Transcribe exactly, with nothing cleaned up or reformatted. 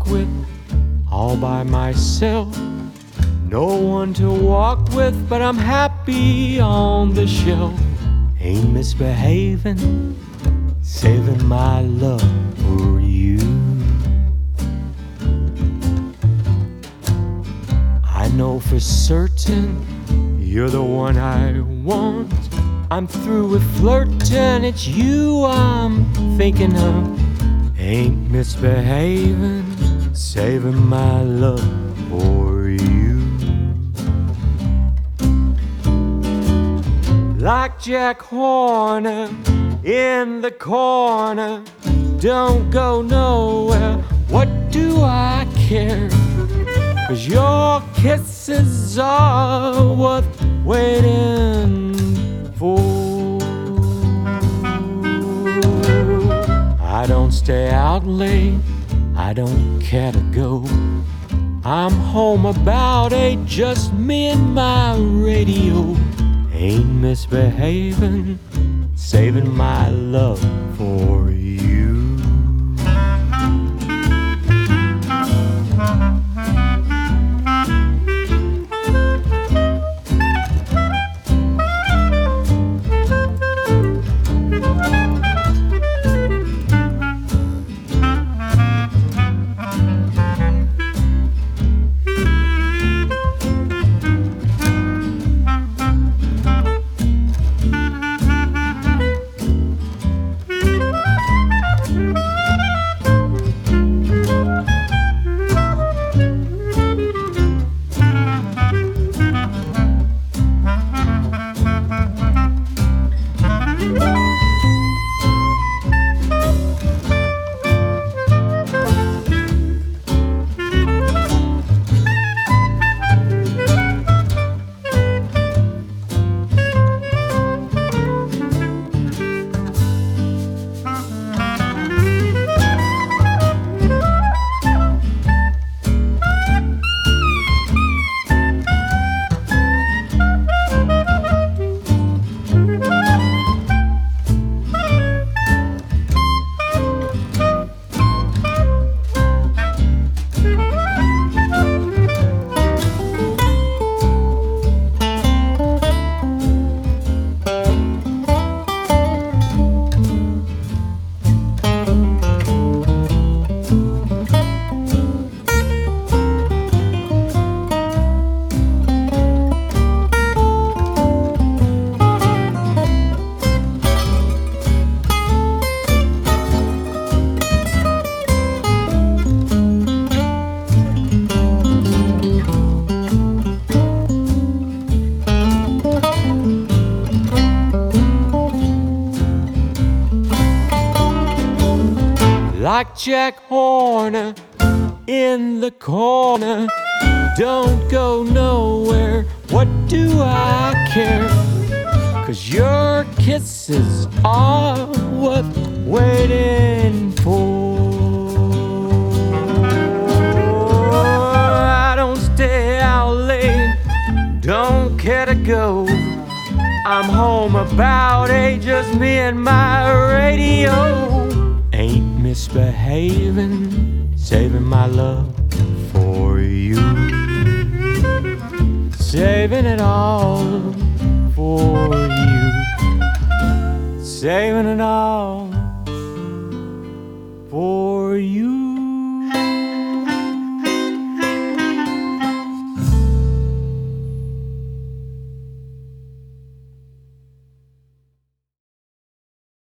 talk with, all by myself. No one to walk with, but I'm happy on the shelf. Ain't misbehaving, saving my love for you. I know for certain you're the one I want. I'm through with flirting, it's you I'm thinking of. Ain't misbehaving, saving my love for you. Like Jack Horner in the corner, don't go nowhere, what do I care? 'Cause your kisses are worth waiting for. I don't stay out late, I don't care to go. I'm home about eight, just me and my radio. Ain't misbehaving, saving my love for you. Like Jack Horner in the corner, don't go nowhere, what do I care? 'Cause your kisses are worth waiting for. I don't stay out late, don't care to go. I'm home about eight, just me and my radio. Ain't misbehaving, saving my love for you. Saving it all for you. Saving it all for you.